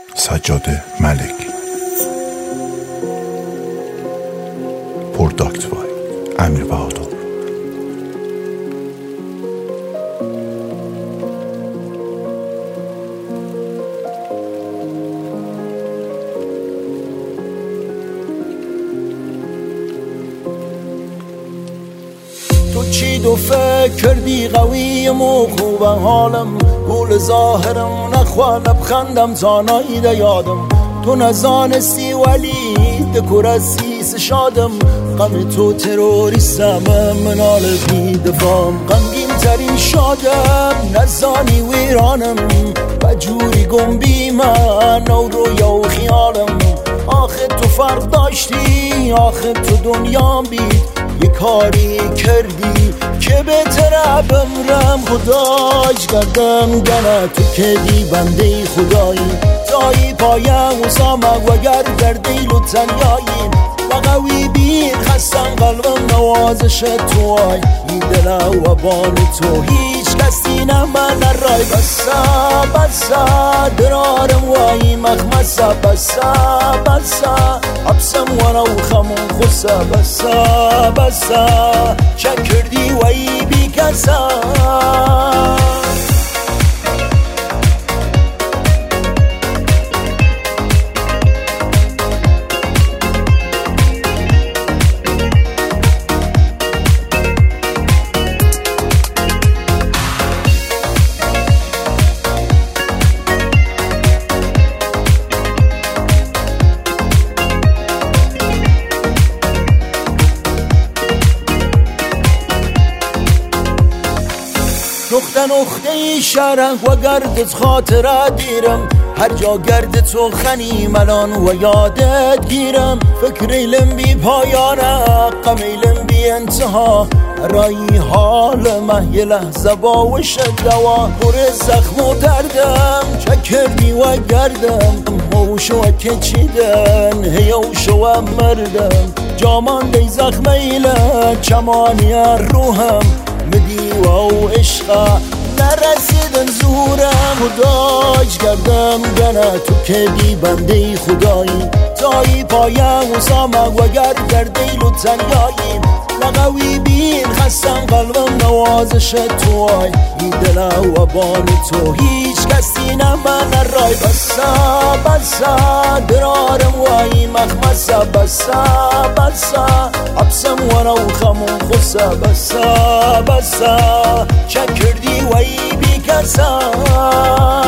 سجاد ملک. پروداکت بای امیر بهادر. تو چی دو فکر کردی قویم و خوب حالم، گول ظاهرم نخوا لبخندم تا نایده یادم. تو نزانستی ولی دکور عزیز شادم، غم تو تروریستم منال بی دفام. غمگین ترین شادم نزانی ویرانم، و جوری گم بی من و رویا و خیالم. آخه تو فرق داشتی، آخه تو دنیام بید، یه کاری کردی که بهتره بمرم. خداش کردم گنه تو که دی بنده خدایی، تایی پایم و سامک وگر در دیل و تنیایی. و قوی بین خستم قلبم نوازش توای، این دل و بان تو هیچ کسی نه من رای. بسا بسا درارم وای مخمسا، بسا بسا حبسم وانا و خمون خسا. بسا بسا چه کردی وای بی کسا. نقطه شرق و گردت خاطره دیرم، هر جا گرد تو خنیم الان و یادت گیرم. فکریلم بی پایانه، قمیلم بی انتها، رایی حال من یه لحظه باوش دوا. پر زخم و دردم چه کردی و گردم، موشو که چیدن هیوشو و مردم. جامان دی زخم ایله چمانی روحم، مدی و عشقا نرسیدن زورم. خداش کردم گنه تو که دی بنده خدایی، تایی پایم و سامک وگر در دیل و تنیایی. لقوی بین خستم قلبم نوازش توای، این دل و بان تو هیچ کسی نه من رای. بسا بسا درارم وای مخمسا، بسا بسا حبسم وانا و خمون خسا. بسا بسا چه کردی وای بی کسا.